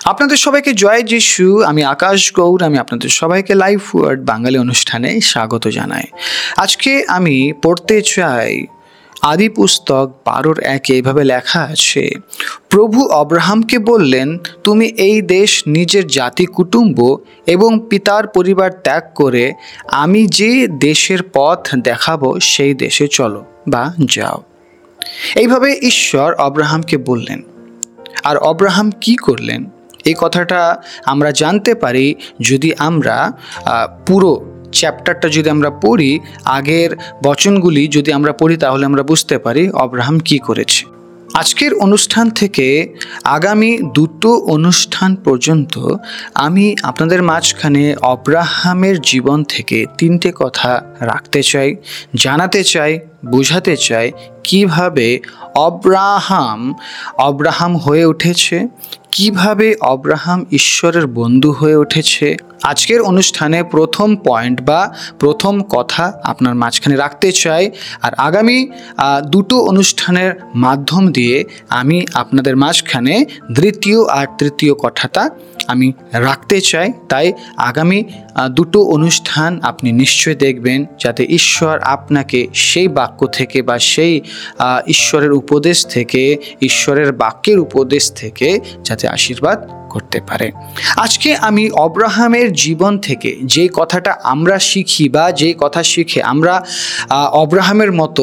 আপনাদের সবাইকে জয় যিশু। আমি আকাশ গৌর। আমি আপনাদের সবাইকে লাইফ ওয়ার্ড বাঙালি অনুষ্ঠানে স্বাগত জানাই। আজকে আমি পড়তে চাই আদি পুস্তক 12:1 এইভাবে লেখা আছে, প্রভু অব্রাহামকে বললেন, তুমি এই দেশ, নিজের জাতি, কুটুম্ব এবং পিতার পরিবার ত্যাগ করে আমি যে দেশের পথ দেখাবো সেই দেশে চলো বা যাও। এইভাবে ঈশ্বর অব্রাহামকে বললেন। আর অব্রাহাম কি করলেন এই কথাটা আমরা জানতে পারি যদি আমরা পুরো চ্যাপ্টারটা যদি আমরা পড়ি, আগের বচনগুলি যদি আমরা পড়ি, তাহলে আমরা বুঝতে পারি অব্রাহাম কি করেছে। আজকের অনুষ্ঠান থেকে আগামী 2টো অনুষ্ঠান পর্যন্ত আমি আপনাদের মাঝখানে অব্রাহামের জীবন থেকে 3টে কথা রাখতে চাই, জানাতে চাই, বোঝাতে চাই কিভাবে অব্রাহাম হয়ে উঠেছে, কিভাবে অব্রাহাম ঈশ্বরের বন্ধু হয়ে উঠেছে। আজকের অনুষ্ঠানে প্রথম পয়েন্ট বা প্রথম কথা আপনার মাঝখানে রাখতে চাই। আর আগামী 2টো অনুষ্ঠানের মাধ্যম দিয়ে আমি আপনাদের মাঝখানে দ্বিতীয় আর তৃতীয় কথাটা আমি রাখতে চাই। তাই আগামী 2টো অনুষ্ঠান আপনি নিশ্চয়ই দেখবেন, যাতে ঈশ্বর আপনাকে সেই বাক্য থেকে বা সেই ঈশ্বরের উপদেশ থেকে, ঈশ্বরের বাক্যের উপদেশ থেকে যাতে আশীর্বাদ করতে পারে। আজকে আমি অব্রাহামের জীবন থেকে যে কথাটা আমরা শিখি বা যে কথা শিখে আমরা অব্রাহামের মতো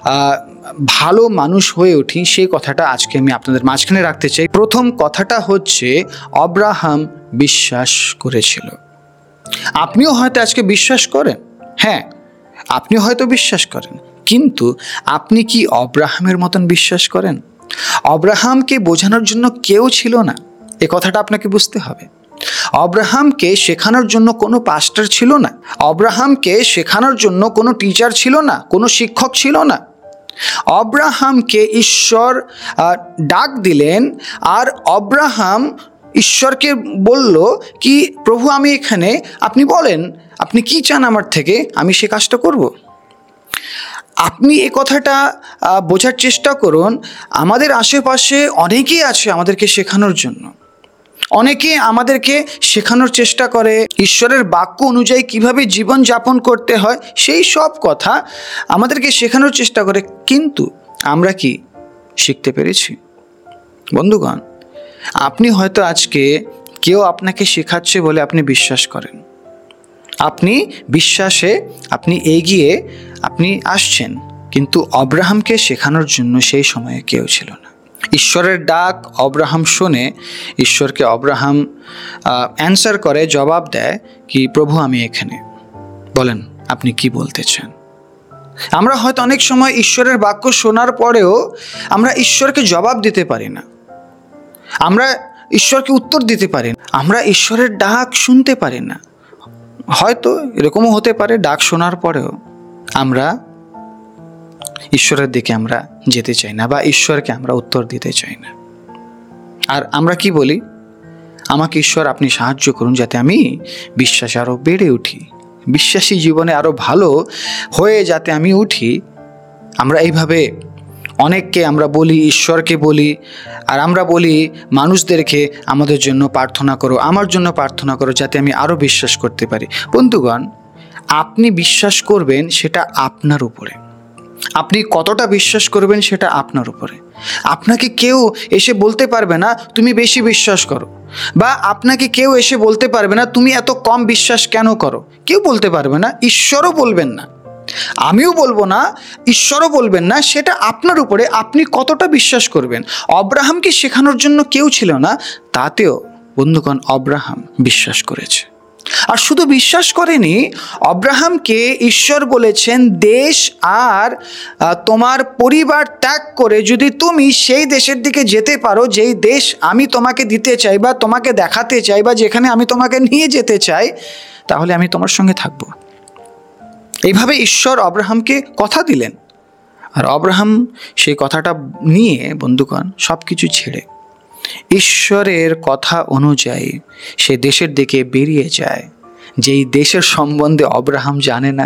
ভালো মানুষ হয়ে উঠি, সেই কথাটা আজকে আমি আপনাদের মাঝখানে রাখতে চাই। প্রথম কথাটা হচ্ছে অব্রাহাম বিশ্বাস করেছিল। আপনিও হয়তো আজকে বিশ্বাস করেন, হ্যাঁ আপনিও হয়তো বিশ্বাস করেন, কিন্তু আপনি কি অব্রাহামের মতন বিশ্বাস করেন? অব্রাহামকে বোঝানোর জন্য কেউ ছিল না, এ কথাটা আপনাকে বুঝতে হবে। অব্রাহামকে শেখানোর জন্য কোনো পাস্টার ছিল না, অব্রাহামকে শেখানোর জন্য কোনো টিচার ছিল না, কোনো শিক্ষক ছিল না। অব্রাহামকে ঈশ্বর ডাক দিলেন, আর অব্রাহাম ঈশ্বরকে বলল কি, প্রভু আমি এখানে, আপনি বলেন আপনি কি চান আমার থেকে, আমি সে কাজটা করব। আপনি এ কথাটা বোঝার চেষ্টা করুন। আমাদের আশেপাশে অনেকেই আছে আমাদেরকে শেখানোর জন্য, অনেকে আমাদেরকে শেখানোর চেষ্টা করে ঈশ্বরের বাক্য অনুযায়ী কিভাবে জীবন যাপন করতে হয়, সেই সব কথা আমাদেরকে শেখানোর চেষ্টা করে, কিন্তু আমরা কি শিখতে পেরেছি? বন্ধুগণ, আপনি হয়তো আজকে কেউ আপনাকে শেখাচ্ছে বলে আপনি বিশ্বাস করেন, আপনি বিশ্বাসে আপনি এগিয়ে আপনি আসছেন, কিন্তু অব্রাহামকে শেখানোর জন্য সেই সময়ে কেউ ছিল না। ঈশ্বরের ডাক অব্রাহাম শোনে, ঈশ্বরকে অব্রাহাম অ্যান্সার করে, জবাব দেয় কি, প্রভু আমি এখানে, বলেন আপনি কি বলতে চান। আমরা হয়তো অনেক সময় ঈশ্বরের বাক্য শোনার পরেও আমরা ঈশ্বরকে জবাব দিতে পারি না, আমরা ঈশ্বরকে উত্তর দিতে পারি না, আমরা ঈশ্বরের ডাক শুনতে পারি না। হয়তো এরকমও হতে পারে ডাক শোনার পরেও আমরা ঈশ্বরের দিকে আমরা যেতে চাই না বা ঈশ্বরকে আমরা উত্তর দিতে চাই না। আর আমরা কি বলি, আমাকে ঈশ্বর আপনি সাহায্য করুন যাতে আমি বিশ্বাসে আরও বেড়ে উঠি, বিশ্বাসী জীবনে আরও ভালো হয়ে যাতে আমি উঠি। আমরা এইভাবে অনেককে আমরা বলি, ঈশ্বরকে বলি, আর আমরা বলি মানুষদেরকে আমাদের জন্য প্রার্থনা করো, আমার জন্য প্রার্থনা করো, যাতে আমি আরও বিশ্বাস করতে পারি। বন্ধুগণ, আপনি বিশ্বাস করবেন সেটা আপনার উপরে, আপনি কতটা বিশ্বাস করবেন সেটা আপনার উপরে। আপনাকে কেউ এসে বলতে পারবে না তুমি বেশি বিশ্বাস করো, বা আপনাকে কেউ এসে বলতে পারবে না তুমি এত কম বিশ্বাস কেন করো, কেউ বলতে পারবে না, ঈশ্বরও বলবেন না, আমিও বলবো না, ঈশ্বরও বলবেন না। সেটা আপনার উপরে, আপনি কতটা বিশ্বাস করবেন। অব্রাহামকে শেখানোর জন্য কেউ ছিল না, তাতেও বন্ধুগণ অব্রাহাম বিশ্বাস করেছে। আর শুধু বিশ্বাস করেনি, অব্রাহামকে ঈশ্বর বলেছেন দেশ আর তোমার পরিবার ত্যাগ করে যদি তুমি সেই দেশের দিকে যেতে পারো যেই দেশ আমি তোমাকে দিতে চাই বা তোমাকে দেখাতে চাই বা যেখানে আমি তোমাকে নিয়ে যেতে চাই, তাহলে আমি তোমার সঙ্গে থাকবো। এইভাবে ঈশ্বর অব্রাহামকে কথা দিলেন, আর অব্রাহাম সেই কথাটা নিয়ে বন্ধুগণ সব কিছু ছেড়ে ঈশ্বরের কথা অনুযায়ী সে দেশের দিকে বেরিয়ে যায়, যেই দেশের সম্বন্ধে অব্রাহাম জানে না,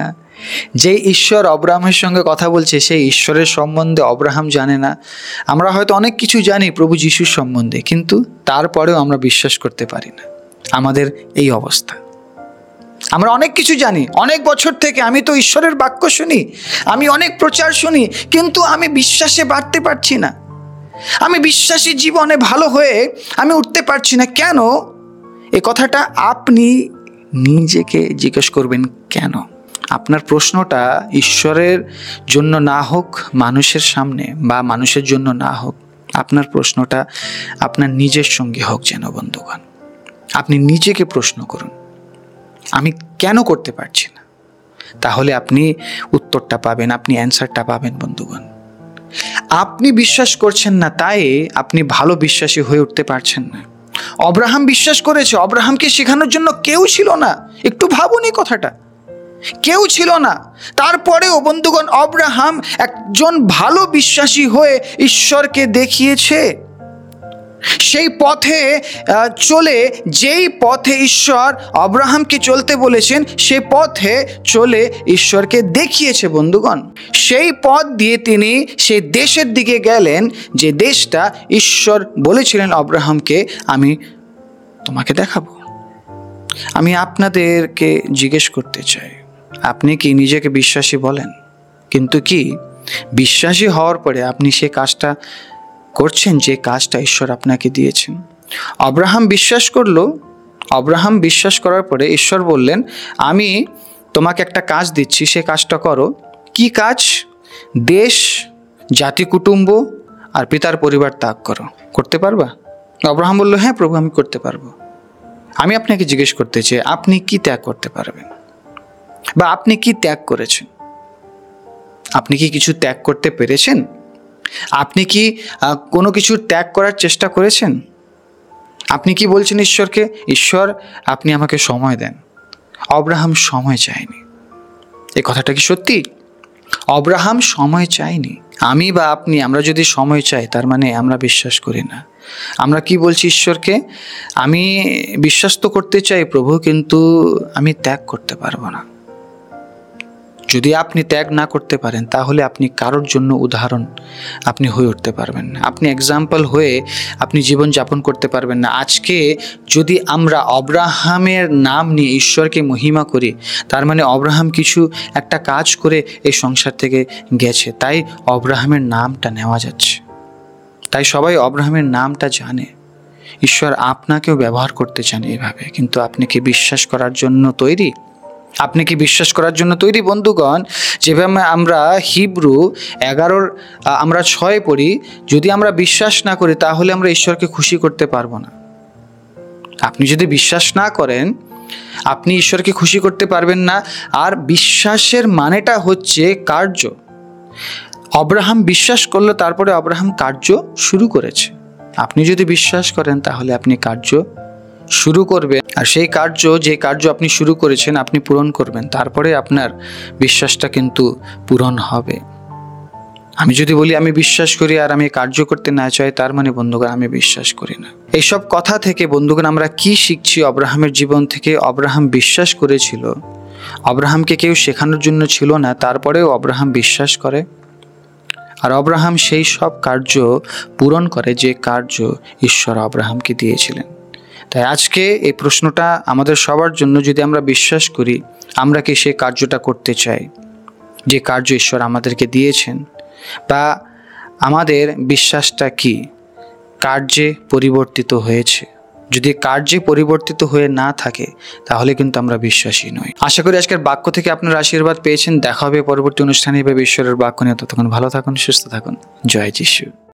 যে ঈশ্বর অব্রাহামের সঙ্গে কথা বলছে সেই ঈশ্বরের সম্বন্ধে অব্রাহাম জানে না। আমরা হয়তো অনেক কিছু জানি প্রভু যিশুর সম্বন্ধে, কিন্তু তারপরেও আমরা বিশ্বাস করতে পারি না। আমাদের এই অবস্থা। আমরা অনেক কিছু জানি, অনেক বছর থেকে আমি তো ঈশ্বরের বাক্য শুনি, আমি অনেক প্রচার শুনি, কিন্তু আমি বিশ্বাসে বাড়তে পারছি না। আমি বিশ্বাসী জীবনে ভালো হয়ে আমি উঠতে পারছি না। কেন? এ কথাটা আপনি নিজেকে জিজ্ঞেস করবেন, কেন? আপনার প্রশ্নটা ঈশ্বরের জন্য না হোক, মানুষের সামনে বা মানুষের জন্য না হোক, আপনার প্রশ্নটা আপনার নিজের সঙ্গে হোক যেন বন্ধুগণ। আপনি নিজেকে প্রশ্ন করুন, আমি কেন করতে পারছি না? তাহলে আপনি উত্তরটা পাবেন, আপনি অ্যান্সারটা পাবেন বন্ধুগণ। আপনি বিশ্বাস করছেন না, তাই আপনি ভালো বিশ্বাসী হয়ে উঠতে পারছেন না। অব্রাহাম বিশ্বাস করেছে, অব্রাহামকে শেখানোর জন্য কেউ ছিল না। একটু ভাবুন এই কথাটা, কেউ ছিল না। তারপরেও বন্ধুগণ অব্রাহাম একজন ভালো বিশ্বাসী হয়ে ঈশ্বরকে দেখিয়েছে। সেই পথে চলে, যেই পথে ঈশ্বর অব্রাহামকে চলতে বলেছেন, সেই পথে চলে ঈশ্বরকে দেখিয়েছে বন্ধুগণ। সেই পথ দিয়ে তিনি সেই দেশের দিকে গেলেন, যে দেশটা ঈশ্বর বলেছিলেন অব্রাহামকে, আমি তোমাকে দেখাবো। আমি আপনাদেরকে জিজ্ঞেস করতে চাই, আপনি কি নিজেকে বিশ্বাসী বলেন? কিন্তু কি বিশ্বাসী হওয়ার পরে আপনি সে কাজটা করছেন যে কাজটা ঈশ্বর আপনাকে দিয়েছেন? অব্রাহাম বিশ্বাস করলো। অব্রাহাম বিশ্বাস করার পরে ঈশ্বর বললেন, আমি তোমাকে একটা কাজ দিচ্ছি, সে কাজটা করো। কি কাজ? দেশ, জাতি, কুটুম্ব আর পিতার পরিবার ত্যাগ করো। করতে পারবা? অব্রাহাম বলল, হ্যাঁ প্রভু, আমি করতে পারবো। আমি আপনাকে জিজ্ঞেস করতে চাই, আপনি কি ত্যাগ করতে পারবেন? বা আপনি কি ত্যাগ করেছেন? আপনি কি কিছু ত্যাগ করতে পেরেছেন? আপনি কি কোনো কিছু ত্যাগ করার চেষ্টা করেছেন? আপনি কি বলছেন ঈশ্বরকে, ঈশ্বর আপনি আমাকে সময় দেন? অব্রাহাম সময় চায়নি। এই কথাটা কি সত্যি? অব্রাহাম সময় চায়নি। আমি বা আপনি, আমরা যদি সময় চাই, তার মানে আমরা বিশ্বাস করি না। আমরা কি বলছি ঈশ্বরকে, আমি বিশ্বাস তো করতে চাই প্রভু, কিন্তু আমি ত্যাগ করতে পারবো না। যদি আপনি ত্যাগ না করতে পারেন, তাহলে আপনি কারোর জন্য উদাহরণ আপনি হয়ে উঠতে পারবেন না। আপনি এক্সাম্পল হয়ে আপনি জীবন যাপন করতে পারবেন না। আজকে যদি আমরা অব্রাহামের নাম নিয়ে ঈশ্বরকে মহিমা করি, তার মানে অব্রাহাম কিছু একটা কাজ করে এই সংসার থেকে গেছে, তাই অব্রাহামের নামটা নেওয়া যাচ্ছে। তাই সবাই অব্রাহামের নামটা জানে। ঈশ্বর আপনাকেও ব্যবহার করতে চান এইভাবে, কিন্তু আপনি কি বিশ্বাস করার জন্য তৈরি? আপনি কি বিশ্বাস করার জন্য তৈরি বন্ধুগণ? যেভাবে আমরা হিব্রু 11 আমরা 6 পড়ি, যদি আমরা বিশ্বাস না করি তাহলে আমরা ঈশ্বরকে খুশি করতে পারবো না। আপনি যদি বিশ্বাস না করেন, আপনি ঈশ্বরকে খুশি করতে পারবেন না। আর বিশ্বাসের মানেটা হচ্ছে কার্য। অব্রাহাম বিশ্বাস করলো, তারপরে অব্রাহাম কার্য শুরু করেছে। আপনি যদি বিশ্বাস করেন তাহলে আপনি কার্য শুরু করবেন, আর সেই কার্য, যে কার্য আপনি শুরু করেছেন, আপনি পূরণ করবেন। তারপরে আপনার বিশ্বাসটা কিন্তু পূরণ হবে। আমি যদি বলি আমি বিশ্বাস করি আর আমি কার্য করতে না চাই, তার মানে বন্ধুগণ আমি বিশ্বাস করি না। এইসব কথা থেকে বন্ধুগণ আমরা কি শিখছি অব্রাহামের জীবন থেকে? অব্রাহাম বিশ্বাস করেছিল। অব্রাহামকে কেউ শেখানোর জন্য ছিল না, তারপরেও অব্রাহাম বিশ্বাস করে। আর অব্রাহাম সেই সব কার্য পূরণ করে যে কার্য ঈশ্বর অব্রাহামকে দিয়েছিলেন। তাই আজকে এই প্রশ্নটা আমাদের সবার জন্য, যদি আমরা বিশ্বাস করি, আমরা কি সেই কার্যটা করতে চাই যে কার্য ঈশ্বর আমাদেরকে দিয়েছেন? বা আমাদের বিশ্বাসটা কি কার্যে পরিবর্তিত হয়েছে? যদি কার্যে পরিবর্তিত হয়ে না থাকে, তাহলে কিন্তু আমরা বিশ্বাসী নই। আশা করি আজকের বাক্য থেকে আপনারা আশীর্বাদ পেয়েছেন। দেখা হবে পরবর্তী অনুষ্ঠানে এভাবে ঈশ্বরের বাক্য নিয়ে। ততক্ষণ ভালো থাকুন, সুস্থ থাকুন। জয় যিশু।